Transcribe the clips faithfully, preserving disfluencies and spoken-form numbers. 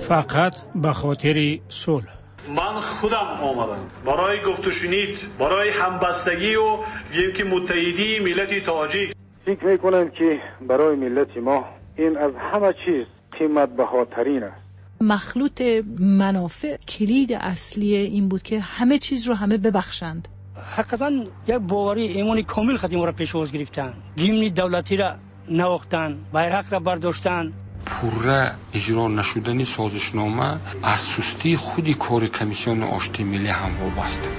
فقط به خاطر صلح. من خودم آمدم برای گفت و شنید، برای همبستگی و یکی متحدی ملت تاجیک. فکر میکنم که برای ملت ما این از همه چیز قیمت بهاترین است. مخلوط منافع کلید اصلی این بود که همه چیز رو همه ببخشند. حقیقتا یک باوری ایمانی کامل خدیم را پیش باز گرفتن، گیمن دولتی را نواختن، بیرق را برداشتن. پوره اجرا نشدنی سازشنامه از سستی خودی کار کمیسیون آشتی ملی هم وابسته.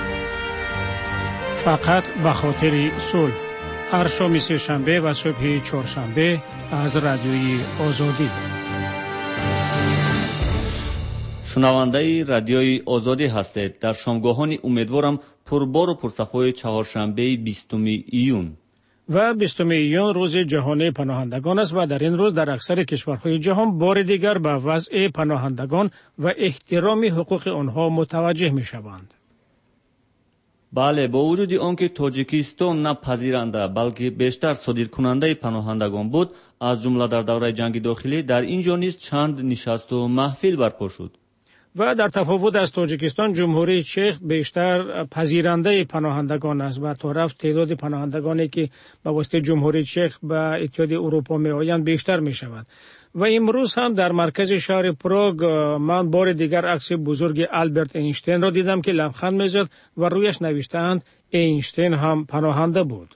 فقط به خاطر صلح. هر شام سه شنبه و صبح چهارشنبه از رادیوی آزادی. شنونده رادیوی آزادی هستید. در شامگاهان امیدوارم پربار و پرصفای چهارشنبه بیستم ایون و بیستم ایون روز جهانی پناهندگان است و در این روز در اکثر کشورهای جهان بار دیگر به وضع پناهندگان و احترام حقوق آنها متوجه می شوند. بله، با وجود آنکه تاجیکستان نه پذیرنده بلکه بیشتر صادرکننده پناهندگان بود، از جمله در دوره جنگ داخلی در اینجا نیز چند نشست و محفل برپا شد. و در تفاوت از تاجیکستان، جمهوری چک بیشتر پذیرنده پناهندگان است و طرف تعداد پناهندگانی که به واسطه جمهوری چک به اتحادیه اروپا می آیند بیشتر می شود. و امروز هم در مرکز شهر پراگ من بار دیگر عکس بزرگ آلبرت اینشتین را دیدم که لبخند می‌زد و رویش نوشته‌اند اینشتین هم پناهنده بود.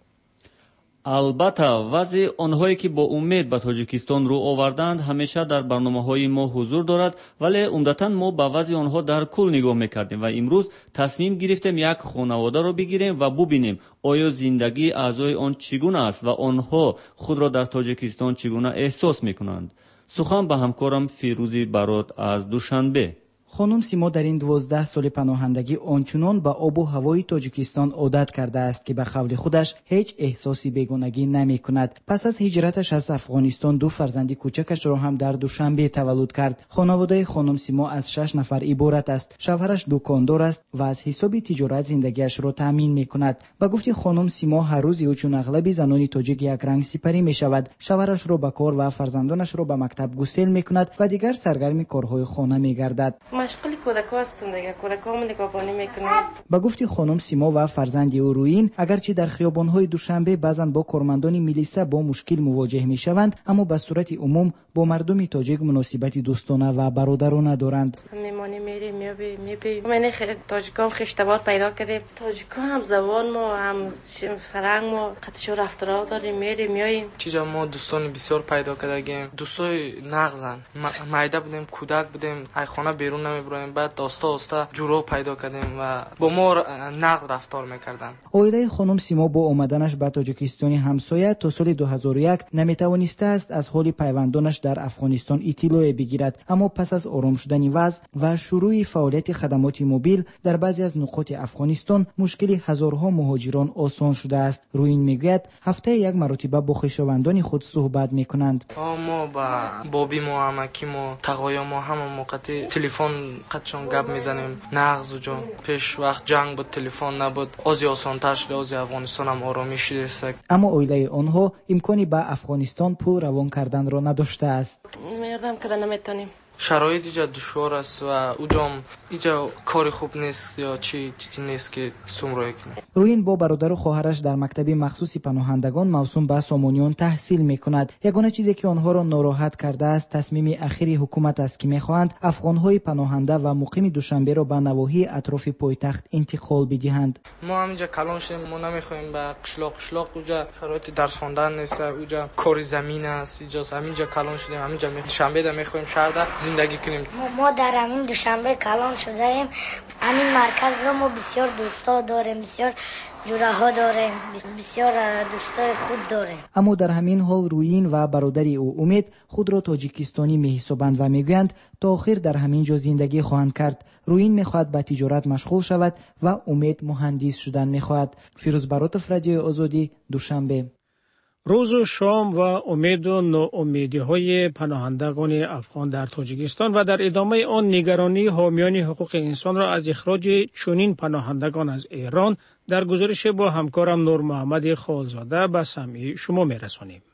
البته وضع آنهایی که با امید به تاجیکستان رو آوردند همیشه در برنامه‌های ما حضور دارد، ولی عمدتاً ما به وضع آنها در کل نگاه می‌کردیم و امروز تصمیم گرفتیم یک خانواده را بگیریم و ببینیم آیا زندگی اعضای آن چگونه است و آنها خود را در تاجیکستان چگونه احساس می‌کنند. سخن به همکارم فیروزی برات از دوشنبه. خانم سیما در این دوازده سال پناهندگی آنچنان به آب و هوای تاجیکستان عادت کرده است که به قول خودش هیچ احساسی بیگانگی نمی کند. پس از هجرتش از افغانستان دو فرزند کوچکش را هم در دوشنبه تولد کرد. خانواده خانم سیما از شش نفر عبارت است. شوهرش دکاندار است و از حساب تجارت زندگیش را تامین می کند. به گفته خانم سیما هر روز او چون اغلب زنان تاجیک یک رنگ سپری می شود. شوهرش را به کار و فرزندانش را به مکتب گسیل می کند و دیگر سرگرم کارهای خانه می گردد. مشغول کودک‌ها هستم دیگه، کودک‌ها من نگهبانی میکنم. با گفتی خانم سیما و فرزند او روین، اگرچه در خیابان‌های دوشنبه بعضن با کارمندان میلیسا با مشکل مواجه میشوند، اما به صورت عموم با مردم تاجیک مناسبت دوستانه و برادرانه دارند. میمانی میری میابی میبی من تاجیکام خشتبار پیدا کردیم. تاجیکا هم زبان ما هم فرهنگ ما قطعش رفتارا داریم، میری میاییم. چیزا ما دوستان بسیار پیدا کردیم. دوستای نغزن مایده بودیم، کودک بودیم، ای خانه بیرون نمیبریم. بعد داستا داستا جورو پیدا کردیم و با ما نقد رفتار میکردن. اویله خانم سیما با آمدنش به تاجیکستان همسایه تا سال دو هزار و یک نمیتوانسته است از حال پیوندانش در افغانستان اطلاع بگیرد، اما پس از آرام شدن وضع و شروع فعالیت خدمات موبیل در بعضی از نقاط افغانستان مشکل هزارها مهاجران آسان شده است. روین میگوید هفته یک مرتبه با خویشاوندان خود صحبت میکنند. ما با بابی ما امکی ما تقایا ما هم موقع تلفن قدشون گپ میزنیم. نغز و جا پیش وقت جنگ بود تلفن نبود، آزی آسان تر شده، آزی افغانستان هم آرامی شده است. اما اویله آنها امکانی به افغانستان پول روان کردن را نداشته است. میردم که نمیتونیم. شرایط اینجا دشوار است و اونجا اینجا کار خوب نیست یا چی چیزی نیست که سومرایی کنه. روین با برادر و خواهرش در مکتب مخصوص پناهندگان موسوم به سامانیان تحصیل میکند. یگانه چیزی که آنها را ناراحت کرده است تصمیم اخیر حکومت است که میخواهند افغانهای پناهنده و مقیم دوشنبه را به نواحی اطراف پایتخت انتقال بدهند. ما همینجا کلان شدیم، ما نمیخوایم به قشلاق قشلاق اونجا شرایط درس خواندن نیست، اونجا کار زمین است، اینجا همینجا کلان شدیم، همینجا دوشنبه دا میخوایم شهر زندگی کنیم. ما در همین دوشنبه کلان شده ایم. همین مرکز رو ما بسیار دوستا داریم، بسیار جوره ها داریم، بسیار دوستای خود داریم. اما در همین حال روین و برادری او امید خود را تاجیکستانی میحسابند و میگویند تا آخر در همین جا زندگی خواهند کرد. روین میخواهد به تجارت مشغول شود و امید مهندس شدن میخواهد. فیروز براتوف، رادیو آزادی، دوشنبه. روز و شام و امید و ناامیدی های پناهندگان افغان در تاجیکستان و در ادامه آن نگرانی حامیان حقوق انسان را از اخراج چنین پناهندگان از ایران در گزارش با همکارم نور محمد خالزاده به سمع شما میرسانیم.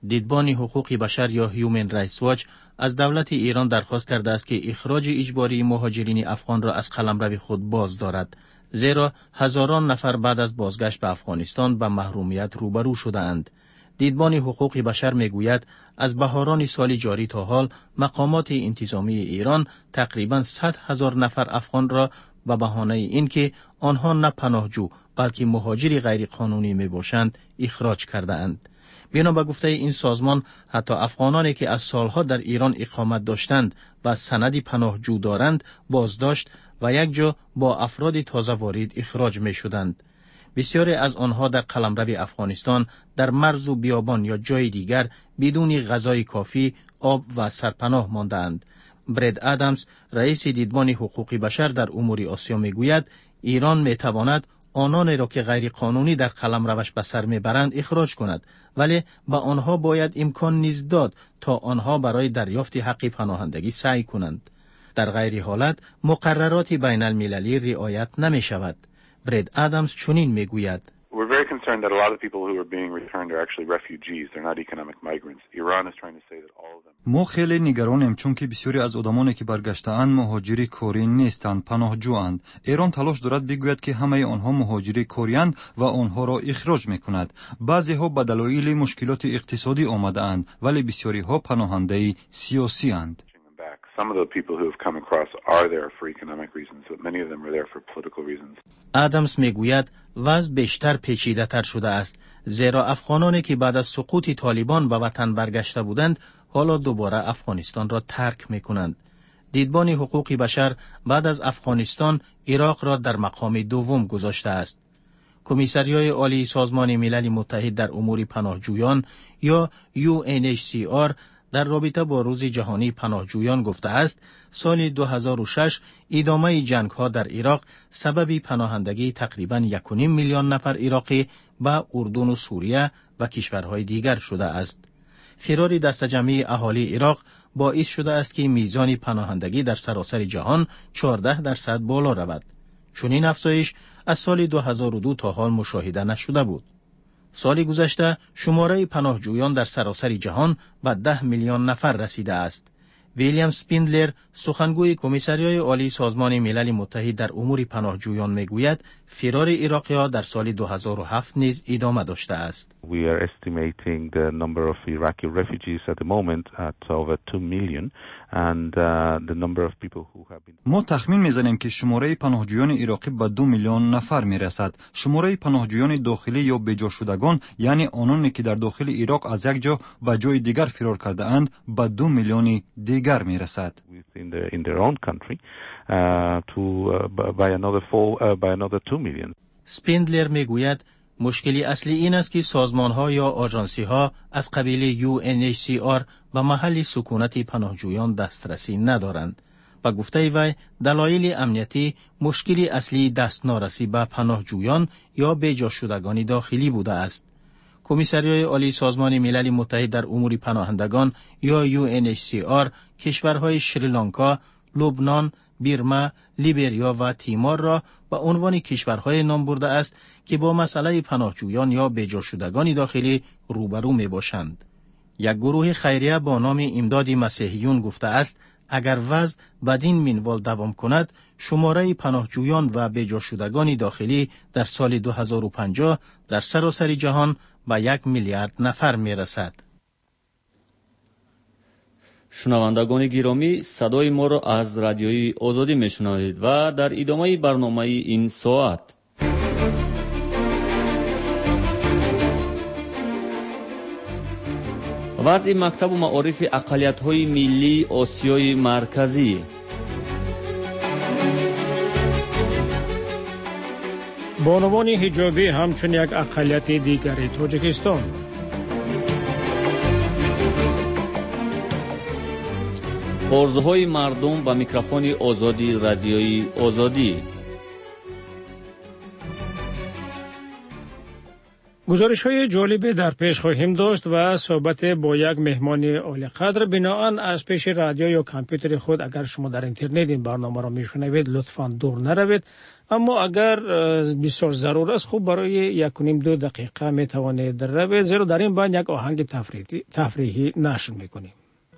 دیدبان حقوق بشر یا هیومن رایتس واچ از دولت ایران درخواست کرده است که اخراج اجباری مهاجرین افغان را از قلمرو خود باز دارد، زیرا هزاران نفر بعد از بازگشت به افغانستان به محرومیت روبرو شده‌اند. دیدبان حقوق بشر میگوید از بهاران سال جاری تا حال مقامات انتظامی ایران تقریباً صد هزار نفر افغان را به بهانه اینکه آنها نه پناهجو بلکه مهاجر غیرقانونی میباشند اخراج کرده اند. بنا به گفته این سازمان حتی افغانانی که از سالها در ایران اقامت داشتند و سندی پناهجو دارند بازداشت و یک جا با افراد تازه وارد اخراج می شدند. بسیاری از آنها در قلمرو افغانستان در مرز و بیابان یا جای دیگر بدون غذای کافی، آب و سرپناه ماندند. برد ادمز، رئیس دیدبان حقوق بشر در امور آسیا میگوید ایران میتواند آنانی را که غیر قانونی در قلمروش به سر میبرند اخراج کند، ولی به آنها باید امکان نیز داد تا آنها برای دریافت حق پناهندگی سعی کنند. در غیر حالت مقررات بین المللی رعایت نمی شود. برد ادمز چنین میگوید: We're very concerned that a lot of people who are being returned are actually refugees. They're not economic migrants. Iran is trying to say that all of them. ما خیلی نگرانیم چون که بسیاری از آدمانی که برگشته‌اند مهاجری کاری نیستند، پناهجویند. ایران تلاش دارد بگوید که همه آنها مهاجری کاری‌اند و آنها را اخراج می‌کند. بعضی‌ها به دلایل مشکلات اقتصادی آمده‌اند، ولی بسیاری‌ها پناهنده سیاسی‌اند. Some of the people who have come across are there for economic reasons, but many of them are there for political reasons. ادمز میگوید وضع بیشتر پیچیده تر شده است، زیرا افغانانی که بعد از سقوط طالبان به وطن برگشته بودند حالا دوباره افغانستان را ترک میکنند. دیدبان حقوق بشر بعد از افغانستان عراق را در مقام دوم گذاشته است. کمیسریای عالی سازمان ملل متحد در امور پناهجویان یا یو ان اچ سی آر در رابطه با روز جهانی پناهجویان گفته است سال دو هزار و شش ادامه جنگ ها در عراق سبب پناهندگی تقریباً یک و نیم میلیون نفر عراقی به اردن و سوریه و کشورهای دیگر شده است. فرار دست جمعی اهالی عراق باعث شده است که میزان پناهندگی در سراسر جهان چهارده درصد بالا رود. چنین افزایش از سال دو هزار و دو تا حال مشاهده نشده بود. سال گذشته شماره پناهجویان در سراسر جهان به ده میلیون نفر رسیده است. ویلیام سپیندلر، سخنگوی کمیسریای عالی سازمان ملل متحد در امور پناهجویان میگوید فرار عراقی‌ها در سال دو هزار و هفت نیز ادامه داشته است. We are estimating the number of Iraqi refugees at the moment at over two million and uh, the number of people who have been ما تخمین میزنیم که شماره پناهجویان عراقی به دو میلیون نفر میرسد. شماره پناهجویان داخلی یا بجا شدگان یعنی آنانی که در داخل عراق از یک جا به جای دیگر فرار کرده اند به دو میلیون دیگر میرسد. in the in their own country uh, to uh, by another four uh, by another two million. سپیندلر میگوید مشکلی اصلی این است که سازمان‌ها یا آژانسی‌ها از قبیل یو ان اچ سی آر به محل سکونت پناهجویان دسترسی ندارند. و گفته وی دلایل امنیتی مشکلی اصلی دست نارسی به پناهجویان یا بجا شدگان داخلی بوده است. کمیسریای عالی سازمان ملل متحد در امور پناهندگان یا یو ان اچ سی آر کشورهای شریلانکا، لبنان، بیرما، لیبریا و تیمور را به عنوان کشورهای نام برده است که با مسئله پناهجویان یا بجا شدگان داخلی روبرو می باشند. یک گروه خیریه با نام امداد مسیحیون گفته است اگر وضع بدین منوال دوام کند شماره پناهجویان و بجا شدگان داخلی در سال دو هزار و پنجاه در سراسر جهان به یک میلیارد نفر می رسد. شنوندگان گرامی، صدای ما را از رادیوی آزادی میشنوید و در ادامه برنامه این ساعت وضع مکتب و معارف اقلیت‌های ملی آسیای مرکزی. بانوان حجابی همچون یک اقلیت دیگر تاجیکستان. عرضهای مردم با میکروفون آزادی رادیوی آزادی. گزارش‌های جالبی در پیش خواهیم داشت و صحبت با یک مهمان عالی قدر. بنابراین از پیش رادیو یا کامپیوتر خود اگر شما در اینترنت این برنامه را میشنوید لطفاً دور نروید، اما اگر بسیار ضرور است خوب برای یک و نیم دو دقیقه میتوانید روید، زیرا در این بین یک آهنگ تفریحی تفریحی نشر میکنیم.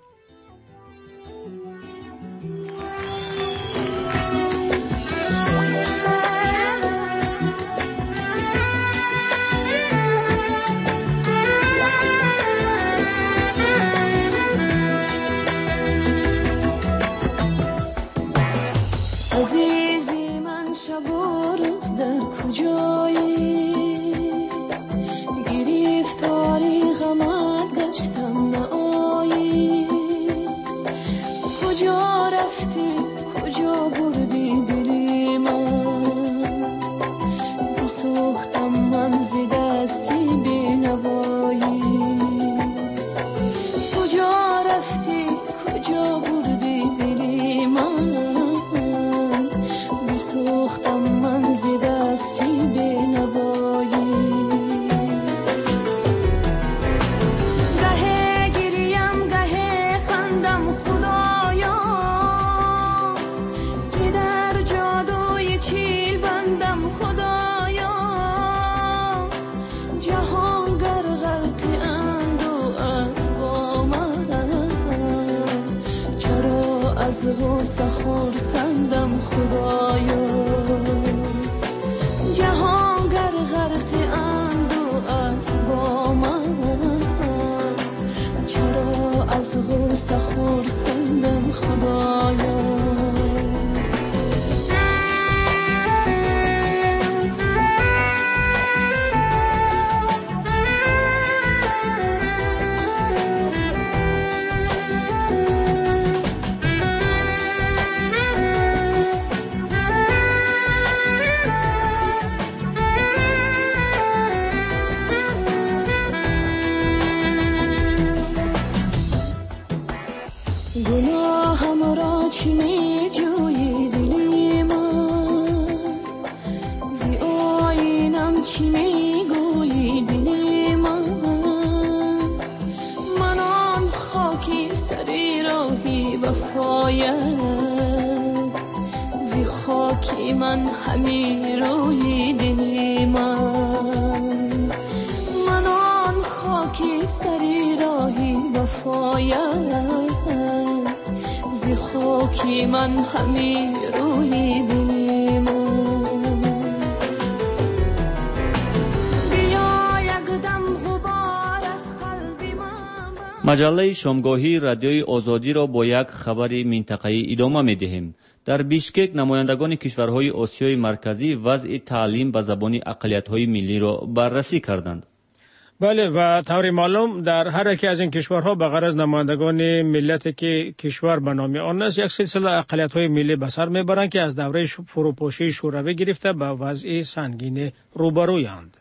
مجله شامگاهی رادیوی آزادی را با یک خبر منطقه‌ای ادامه می‌دهیم. در بیشکک نمایندگان کشورهای آسیای مرکزی وضع تعلیم به زبان اقلیت‌های ملی را بررسی کردند. بله، و طور معلوم در هر یکی از این کشورها به غرض نمایندگان ملت که کشور به نام آن است یک سلسله اقلیت‌های ملی به سر میبرند که از دوره فروپاشی شوروی گرفته به وضع سنگین روبرویند.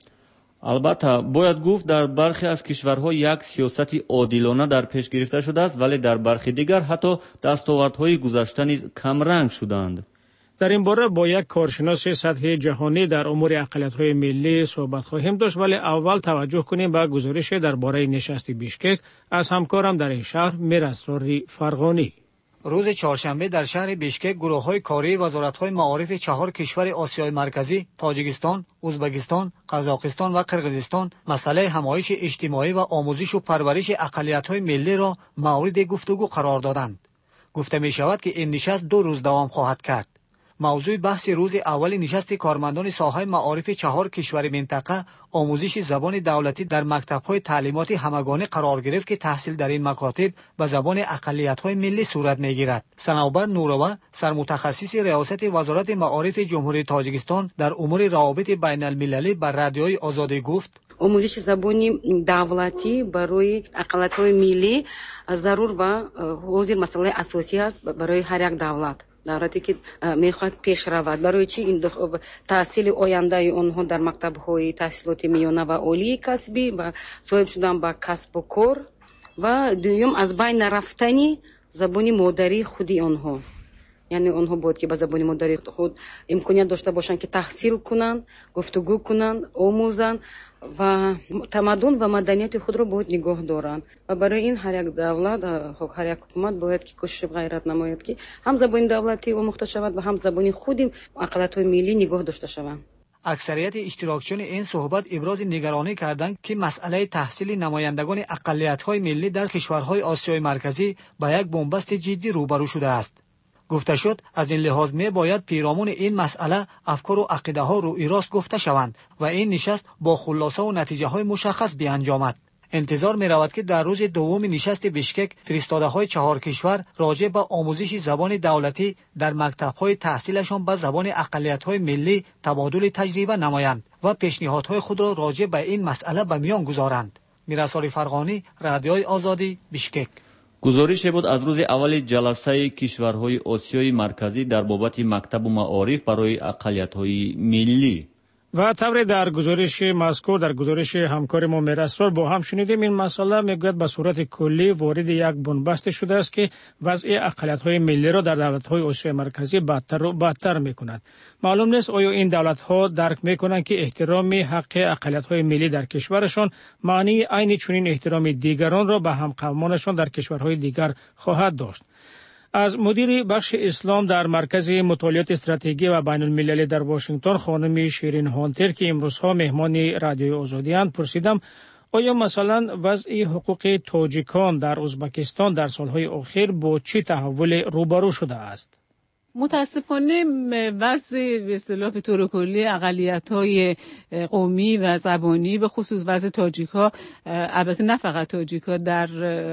البته باید گفت در برخی از کشورها یک سیاست عادلانه در پیش گرفته شده است، ولی در برخی دیگر حتی دستاوردهای گذشته نیز کم رنگ شدند. در این باره با یک کارشناس سطحی جهانی در امور اقلیت‌های ملی صحبت خواهیم داشت، ولی اول توجه کنیم به گزارش درباره نشست بیشکک از همکارم در این شهر میراسرار فرغانی. روز چهارشنبه در شهر بیشکک گروه‌های کاری وزارت‌های معارف چهار کشور آسیای مرکزی، تاجیکستان، ازبکستان، قزاقستان و قرقیزستان مسئله همایش اجتماعی و آموزش و پرورش اقلیت‌های ملی را مورد گفتگو قرار دادند. گفته می‌شود که این نشست دو روز دوام خواهد کرد. موضوع بحث روز اول نشست کارمندان ساحه معارف چهار کشور منطقه آموزش زبان دولتی در مکتب‌های تعلیمات همگانی قرار گرفت که تحصیل در این مکاتب به زبان اقلیت‌های ملی صورت می‌گیرد. صنوبر نوروا سرمتخصص ریاست وزارت معارف جمهوری تاجیکستان در امور روابط بین‌المللی بر رادیوی آزادی گفت: آموزش زبان دولتی برای اقلیت‌های ملی ضرور و حاضر مسئله اساسی است برای هر یک دولت. دولتی که میخواد پیش رود، برای چی این تحصیل آینده آنها در مکتب‌های تحصیلات میانه و عالی کسبی و صاحب شدن به کسب و کار و دوم از بین رفتنی زبان مادری خودی آنها. یعنی اونها بود که با زبان مادری خود امکانیت داشته باشند که تحصیل کنند، گفتگو کنند، آموزند و تمدن و مدنیت خود را باید نگاه دارند. و برای این هر یک دولت، هر یک حکومت باید که کوشش غیرت نماید که هم زبان دولتی آموخته شود و هم زبان خود اقلیت‌های ملی نگاه داشته شوند. اکثریت اشتراکچیان این صحبت ابراز نگرانی کردند که مسئله تحصیل نمایندگان اقلیت‌های ملی در کشورهای آسیای مرکزی با یک بنبست جدی روبرو شده است. گفته شد از این لحاظ می باید پیرامون این مسئله افکار و عقیده ها روی راست گفته شوند و این نشست با خلاصه و نتیجه های مشخص بیانجامد. انتظار می رود که در روز دوم نشست بشکک فرستاده های چهار کشور راجع به آموزش زبان دولتی در مکتب های تحصیلشان به زبان اقلیت های ملی تبادل تجربه نمایند و پیشنهادهای خود را راجع به این مسئله به میان گذارند. میرسال فرغانی، رادیوی آزادی، بشکک. گزارش بود از روز اول جلسه کشورهای آسیای مرکزی در بابت مکتب و معارف برای اقلیت‌های ملی. و طبری در گزارش مذکور در گزارش همکار ما میراسرار با هم شنیدیم این مسئله میگوید به صورت کلی وارد یک بنبست شده است که وضع اقلیت‌های ملی را در دولت‌های آسیای مرکزی بدتر و بدتر می‌کند. معلوم نیست آیا این دولت‌ها درک می‌کنند که احترام حق اقلیت‌های ملی در کشورشان معنی عین چنین احترام دیگران را به همقومانشان در کشورهای دیگر خواهد داشت. از مدیر بخش اسلام در مرکز مطالعات استراتژی و بین المللی در واشنگتن خانم شیرین هانتر که امروزها مهمان رادیوی آزادی اند پرسیدم آیا مثلا وضع حقوق تاجیکان در ازبکستان در سالهای اخیر با چه تحول روبرو شده است؟ متاسفانه وضع به اصطلاح به طور کلی اقلیت‌های قومی و زبانی به خصوص وضع تاجیک‌ها، البته نه فقط تاجیک‌ها، در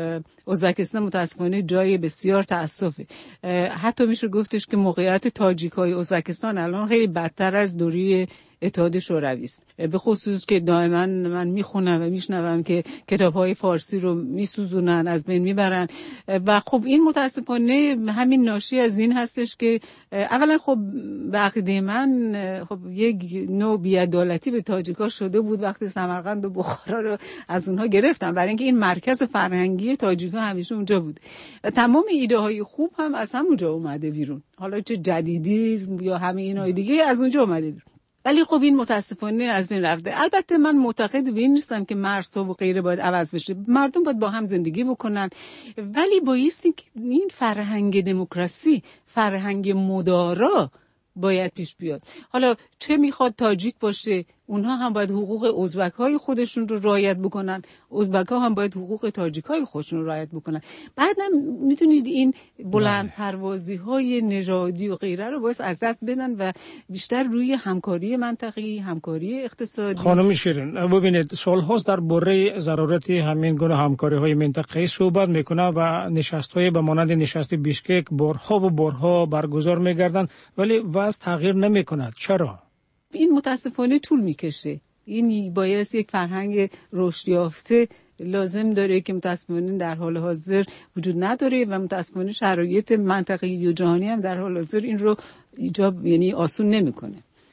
ازبکستان متاسفانه جای بسیار تأسفه. حتی میشه گفتش که موقعیت تاجیک‌های ازبکستان الان خیلی بدتر از دوره اتحاد شوروی است. به خصوص که دائما من میخونم و میشنوم که کتاب‌های فارسی رو میسوزونن، از بین میبرن و خب این متاسفانه همین ناشی از این هستش که اولا خب به عقیده من خب یک نوع بی‌عدالتی به تاجیک‌ها شده بود وقتی سمرقند و بخارا رو از اونها گرفتن، برای اینکه این مرکز فرهنگی تاجیک‌ها همیشه اونجا بود و تمام ایده‌های خوب هم از همونجا اومده بیرون، حالا چه جدیدیسم یا همه اینای دیگه از اونجا اومده بیرون. ولی خب این متاسفانه از بین رفته. البته من معتقد به این نیستم که مرزها و غیره باید عوض بشه، مردم باید با هم زندگی بکنن، ولی بایستی که این فرهنگ دموکراسی، فرهنگ مدارا باید پیش بیاد. حالا چه میخواد تاجیک باشه، اونها هم باید حقوق ازبک‌های خودشون رو رعایت بکنن، ازبک‌ها هم باید حقوق تاجیک‌های خودشون رو رعایت بکنن. بعدم میتونید این بلند پروازی‌های نژادی و غیره رو باید از دست بدن و بیشتر روی همکاری منطقه‌ای، همکاری اقتصادی. خانم شیرین، ببینید سال‌هاست در باره ضرورت همین گونه همکاری‌های منطقه‌ای صحبت میکنه و نشست‌های به مانند نشست بیشکک بارها و بارها برگزار میگردند ولی وضع تغییر نمیکند. چرا؟ این متاسفانه طول میکشه. این باید یک فرهنگ رشد یافته لازم داره که متاسفانه در حال حاضر وجود نداره و متاسفانه شرایط منطقه‌ای و جهانی هم در حال حاضر این رو ایجاب یعنی آسون نمیکنه.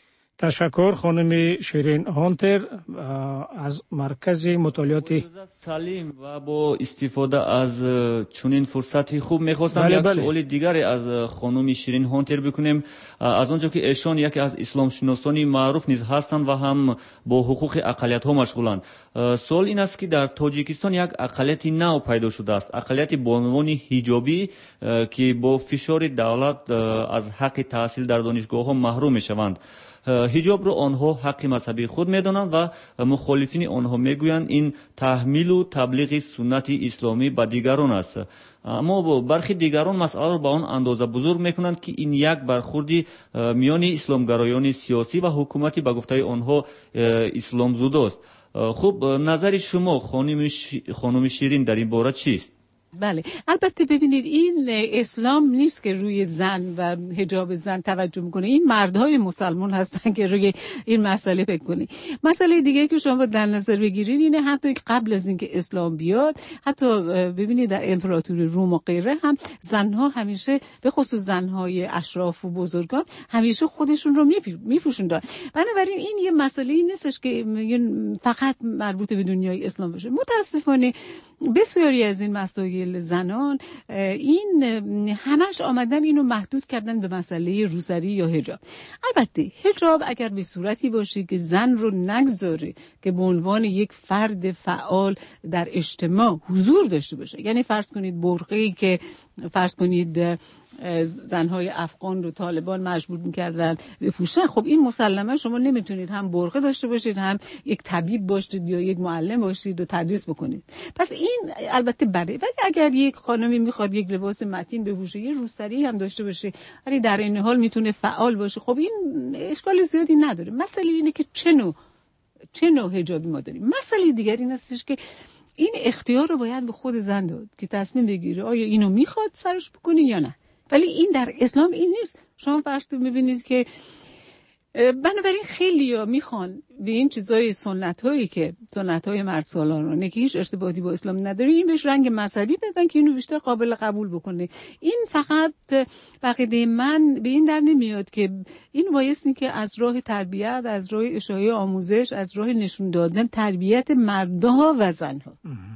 تشکر خانم شیرین هانتر از مرکز مطالعاتی سلیم. و با استفاده از چنین فرصتی خوب میخواستم بله یک بله. سوال دیگری از خانم شیرین هانتر بکنیم، از اونجا که ایشان یکی از اسلام شناسانی معروف نیز هستند و هم با حقوق اقلیت ها مشغولند. سوال این است که در تاجیکستان یک اقلیت نو پیدا شده است، اقلیت با عنوان حجابی که با فشار دولت از حق تحصیل در دانشگاه ها محروم میشوند. حجاب رو آنها حق مذهبی خود میدانند و مخالفین آنها میگویند این تحمیل و تبلیغ سنت اسلامی به دیگران است، اما برخی دیگران مسئله رو به آن اندازه بزرگ میکنند که این یک برخوردی میان اسلامگرایان سیاسی و حکومتی به گفته آنها اسلام زوده است. خب نظر شما خانم خانم شیرین در این باره چیست؟ بله، البته ببینید این اسلام نیست که روی زن و حجاب زن توجه میکنه، این مردهای مسلمان هستن که روی این مسئله فکر کنه. مسئله دیگه که شما در نظر بگیرید اینه حتی قبل از اینکه اسلام بیاد، حتی ببینید در امپراتوری روم و غیره هم زنها همیشه به خصوص زنهای اشراف و بزرگان همیشه خودشون رو میپوشوندن. بنابراین این یه مسئله نیستش که فقط مربوط به دنیای اسلام باشه. متاسفانه بسیاری از این مسائل مسائل زنان این همش آمدن اینو محدود کردن به مسئله روسری یا حجاب. البته حجاب اگر به صورتی باشه که زن رو نگذاره که به عنوان یک فرد فعال در اجتماع حضور داشته باشه، یعنی فرض کنید برقعی که فرض کنید زنهای افغان رو طالبان مجبور می‌کردن بپوشن، خب این مسلماً شما نمیتونید هم برقه داشته باشید هم یک طبیب باشید یا یک معلم باشید و تدریس بکنید. پس این البته بده، ولی اگر یک خانمی میخواد یک لباس متین بپوشه، یه روسری هم داشته باشه ولی در این حال میتونه فعال باشه، خب این اشکال زیادی نداره. مسئله اینه که چه نوع چه نوع حجابی ما داریم. مسئله دیگری این هستش که این اختیار رو باید به خود زن داد که تصمیم بگیره آیا اینو میخواد سرش بکنه یا نه. ولی این در اسلام این نیست. شما فرض می‌بینید که بنابراین خیلی‌ها میخوان به این چیزای سنت‌هایی که سنت‌های مرد سالارانه که هیچ ارتباطی با اسلام نداره، این بهش رنگ مذهبی بدن که اینو بیشتر قابل قبول بکنه. این فقط بقیده من به این در نمیاد که این بایستی که از راه تربیت، از راه اشاعه آموزش، از راه نشون دادن تربیت مردها و زنها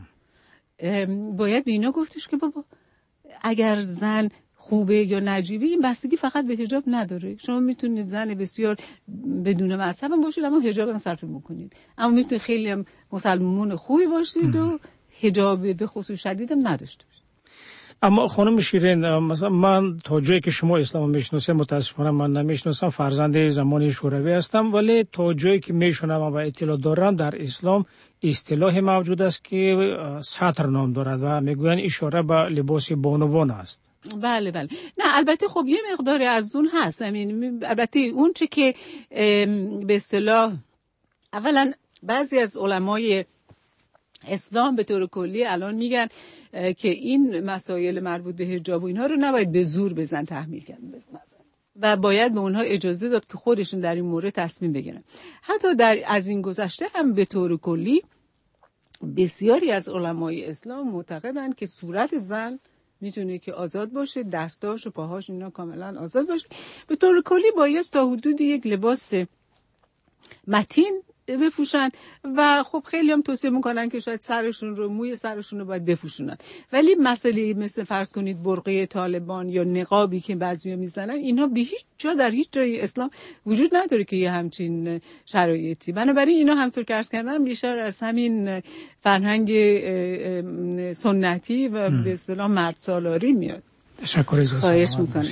باید به اینا گفتش که بابا اگر زن خوبه یا نجیبه، این بستگی فقط به حجاب نداره. شما میتونید زن بسیار بدون مذهب باشید اما حجاب هم صرف میکنید، اما میتونید خیلی هم مسلمان خوبی باشید و حجاب به خصوص شدید هم نداشته باشید. اما خانم شیرین، مثلا من تا جایی که شما اسلام میشناسید، متاسفانه من نمیشناسم، فرزند زمان شوروی هستم، ولی تا جایی که میشنوم و اطلاع دارم در اسلام اصطلاحی موجود است که سطر نام دارد و میگویند اشاره به لباس بانوان است. بله بله، نه البته خب یه مقداری از اون هست. همین البته اون چه که به اصطلاح اولا بعضی از علمای اسلام به طور کلی الان میگن که این مسائل مربوط به حجاب و اینها رو نباید به زور به زن تحمیل کرد و باید به اونها اجازه داد که خودشون در این مورد تصمیم بگیرن. حتی در از این گذشته هم به طور کلی بسیاری از علمای اسلام معتقدند که صورت زن میتونه که آزاد باشه، دستاش و پاهاش اینا کاملا آزاد باشه. به طور کلی باید تا حدود یک لباس متین بپوشن و خب خیلی هم توصیه میکنن که شاید سرشون رو، موی سرشون رو باید بپوشونن. ولی مسئله مثل فرض کنید برقه طالبان یا نقابی که بعضیا میزنن، اینا به هیچ جا در هیچ جای اسلام وجود نداره که یه همچین شرایطی. بنابراین اینا همطور که عرض کردم بیشتر از همین فرهنگ سنتی و به اصطلاح مرد سالاری میاد. تشکر. خواهش میکنم.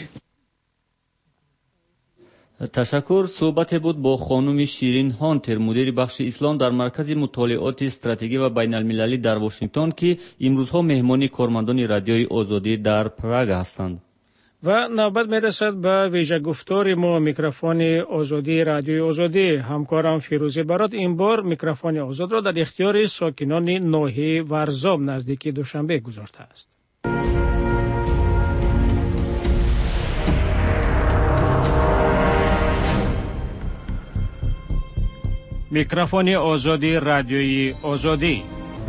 تشکر. صحبت بود با خانم شیرین هانتر، مدیر بخش اسلام در مرکز مطالعات استراتژی و بین المللی در واشنگتن که امروزها مهمانی کارمندان رادیوی آزادی در پراگ هستند. و نوبت میرسد به ویژه گفتار ما میکروفون آزادی رادیوی آزادی. همکارم فیروزی برات این بار میکروفون آزاد را در اختیار ساکنان ناحیه ورزاب نزدیک دوشنبه گذاشته است. میکروفون آزادی رادیوی آزادی.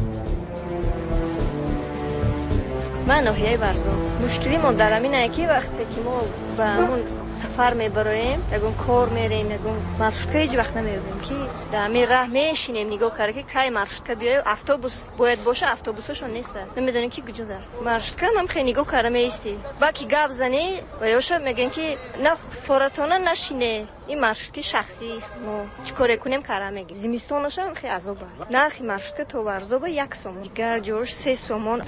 من ناحیه ورزاب مشکلی ما در همینه که وقتی که ما به همون سفر میبریم یکم کار میریم یکم مرشدکه هیچ وقت نمیبینیم که در همین راه میشینیم نگاه کرده که کی مرشدکه بیاید، اتوبوس باید باشه اتوبوسشون نیست، نمیدونیم که کجا داره مرشدکه. هم خیلی نگاه کرده میستی باکی گپ زنی و یاشا میگن که نه فراتانه نشینه، این مرشدکه شخصی ما چیکار کنیم کارا میگیم. زمستونش هم خیلی عذابه. نرخ مرشدکه تو ورزاب یک سوم دیگر جوش سه سومون.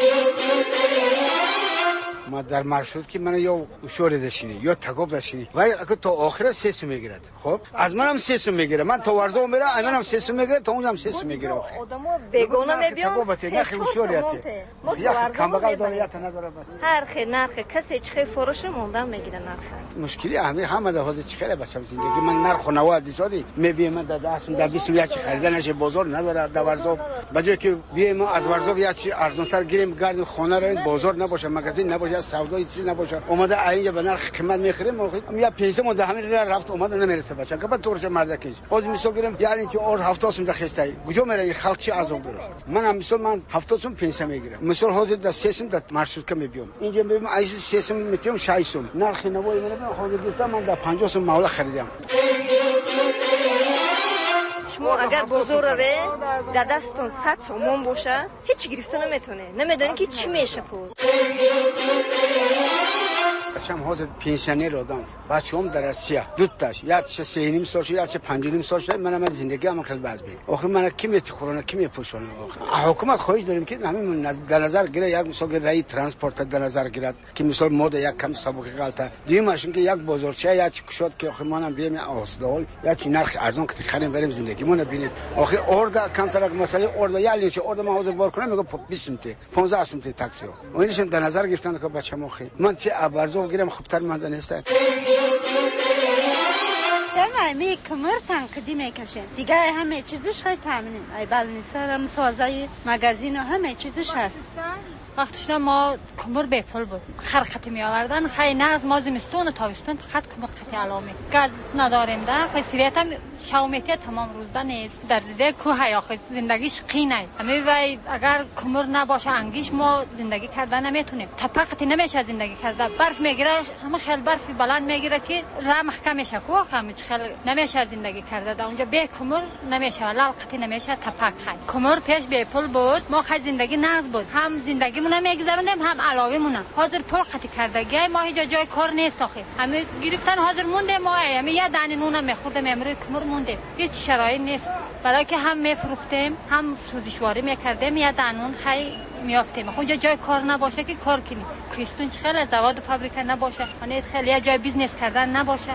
ما در مرشد که من یا اشاره داشتنی یا تگاب داشتنی و اگه تا آخر سه سو میگیرد، خب از منم سه سو میگیره، من تا ورزو میرم منم سه سو میگیره، تا اونم سه سو میگیره. آدمو بیگانه میبیان سه چهار سومته ما تو ورزو میبریم هر خیر نرخ کسی چه فروش موندن میگیره نرخ. مشکلی همه همه ده حاضر چیکاره بچم زندگی من نرخ نواد دیسادی میبیم من ده اسم ده بیست یا چی خریدنش بازار نداره در ورزو، بجای که بیایم از ورزو یا چی ارزانتر گیریم گردیم خانه رو بازار نباشه، مغازه نباشه، سودای چیزی نباشه، اومده اینجا به نرخ قیمت میخریم یا پیسه ما ده همین رفت اومده نمیرسه بچه که بعد تورش مردکش باز مثال گیریم یعنی که اور هفتاد سوم دخسته کجا میره این خلق چی عذاب داره. من هم مثال من هفتاد سوم پیسه میگیرم، مثال حاضر ده سه سوم ده مرشد که میبیام اینجا میبینم ایش سه سوم میتونم شش سوم نرخ نوای من حاضر گرفتم من ده پنجاه سوم مولا خریدم. شما اگر بازار روه در دستتون صد سومون باشه هیچ گرفته نمیتونه، نمیدونی که چی میشه پول. بچه‌م حاضر پنسیونر آدم، بچه‌ام در روسیه دو تاش، یا چه سه نیم سال یا چه پنج نیم سال شده، منم از زندگی هم خیلی باز بیم. آخر من کی میتخورونه کی میپوشونه آخر. حکومت خواهش داریم که همین در نظر گیره، یک مثال رای ترانسپورت در نظر گیرد که مثال مود یک کم سبک غلطه. دیگه که یک بازارچه یا چی شد که آخر منم بیم آسدال یا چی نرخ ارزان که خریم بریم زندگیمون ببینیم. آخر اوردا کم ترک مسئله اوردا یا لیچ اوردا ما حاضر بار کنم میگه بیست سنت پانزده سنت تاکسی. اونیشون در نظر گرفتن که بچه‌م آخر من چه ابرزو گیرم خوبتر من دانسته. دم می کمر تنقیدی میکشه دیگه همه چیزش خیلی تامینه. ای بالنسار مسازای مغازین همه چیزش هست. وقتش ما کمر به پول بود خرختی می آوردن خیلی ناز ما زمستون و تابستون فقط کمر خطی علامه گاز نداریم ده خیلی سویت هم شومیتی تمام روزده نیست در دیده کوه یا خیلی زندگیش قینه امی وای اگر کمر نباشه انگیش ما زندگی کردن نمیتونیم تپقتی نمیشه زندگی کرده برف میگیره همه خیلی برفی بلند میگیره که راه محکم میشه کوه همه خیلی نمیشه زندگی کرده ده اونجا به کمر نمیشه لالقتی نمیشه تپق خیلی کمر پیش به پول بود ما خیلی زندگی ناز بود هم زندگی مون میگذروندیم هم علاوه مونم حاضر پول خطی کردگی ما هیچ جای کار نیست آخه همه گرفتن حاضر مونده ما همه یه دانه نون میخوردیم امروز کمر مونده هیچ شرایط نیست برای که هم میفروختیم هم سوزشواری میکردیم یه دانون خیلی میافتیم اونجا جای کار نباشه که کار کنی کریستون خیلی زواد و فابریکه نباشه یعنی خیلی جای بیزنس کردن نباشه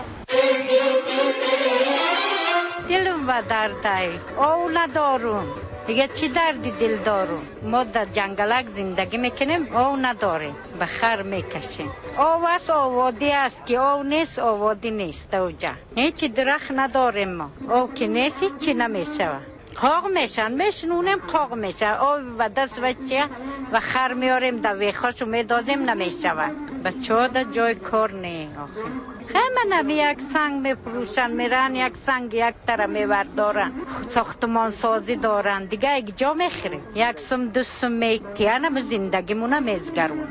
دل و دردای او ندارم دیگه چی دردی دل دارم ما در جنگلک زندگی میکنیم او نداریم به خر میکشیم او واس آوادی است که او نیست آوادی نیست اوجا هیچ درخت نداریم ما او که نیست هیچی نمیشه قاق میشن میشنونیم قاق میشه او و دست بچه و خر میاریم در ویخاشو میدازیم نمیشه بچه ها در جای کار نی آخه خیلی من یک سنگ میپروشن میرن یک سنگ یک تره میوردارن ساختمان سازی دارن دیگه یک جا میخیریم یک سم دو سم میتیانم زندگیمونه میزگرون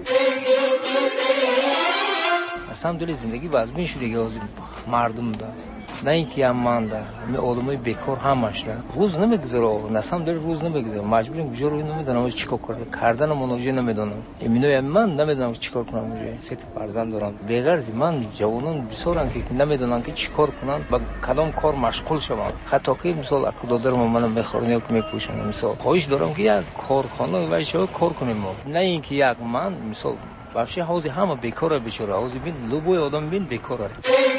اصلا دولی زندگی بازبین شده که مردم دا نه اینکه هم مانده می آدمای بیکار همش ده روز نمیگذاره نسام در روز نمیگذاره مجبوریم کجا روی نمیدونم چیکار کنم کردن منوجه نمیدونم امینو من نمیدونم چیکار کنم اونجا سه تا فرزند دارم بغیر من جوانان بسیارن که نمیدونن که چیکار کنن با کدام کار مشغول شوم حتی که مثلا اکودادرم منو میخورن یا که میپوشن مثلا خواهش دارم که یک کارخانه و چه کار کنیم ما نه اینکه یک من مثلا باشه حوزه همه بیکاره بیچاره حوزه بین لوبوی آدم بین بیکاره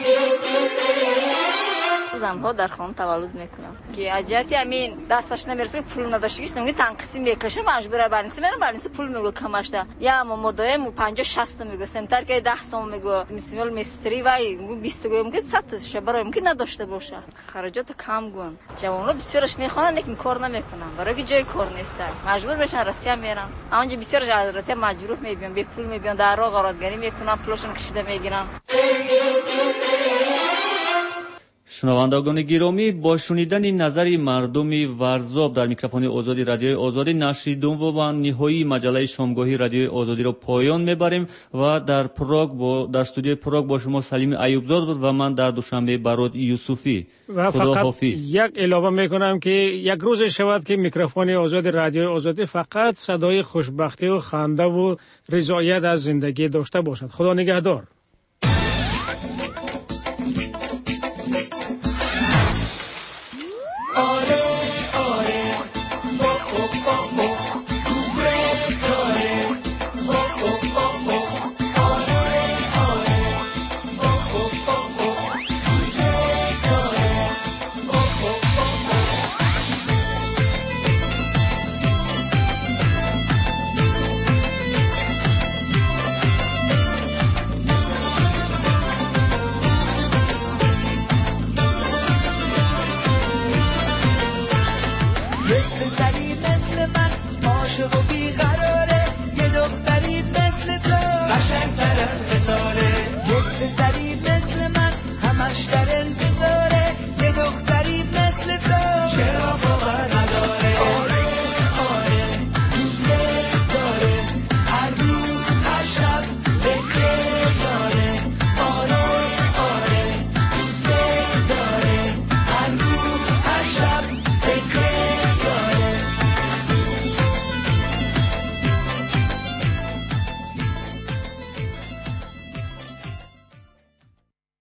زنها در خانه تولد میکنم که اجاتی همین دستش نمیرسه پول نداشتگیش نمیگه تنقیسی میکشه مجبوره برنسی میرم برنسی پول میگه کمش ده یا ما مدایم پنجاه شصت میگه سمتر که ده سوم میگه میسیمل میستری وای بیست گویم میگه صد تا برای میگه نداشته باشه خرجات کم گون جوونا بسیارش میخوانن لیکن کار نمیکنن برای که جای کار نیست مجبور بشن روسیه میرن اونجا بسیارش از روسیه مجروح میبینن به پول میبینن در راه قراردگری میکنن پولشون کشیده میگیرن شنوندگان گرامی با شنیدن نظر مردم ورزاب در میکروفون آزادی رادیوی آزادی نشر دوم و نهایی مجله شامگاهی رادیوی آزادی را پایان میبریم و در پراگ با در استودیو پراگ با شما سلیم ایوبزاد بود و من در دوشنبه برات یوسفی و خدا فقط حافظ. یک اضافه میکنم که یک روز شود که میکروفون آزادی رادیوی آزادی فقط صدای خوشبختی و خنده و رضایت از زندگی داشته باشد. خدا نگهدار.